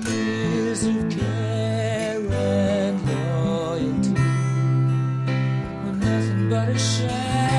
Years of care and loyalty were nothing but a shadow.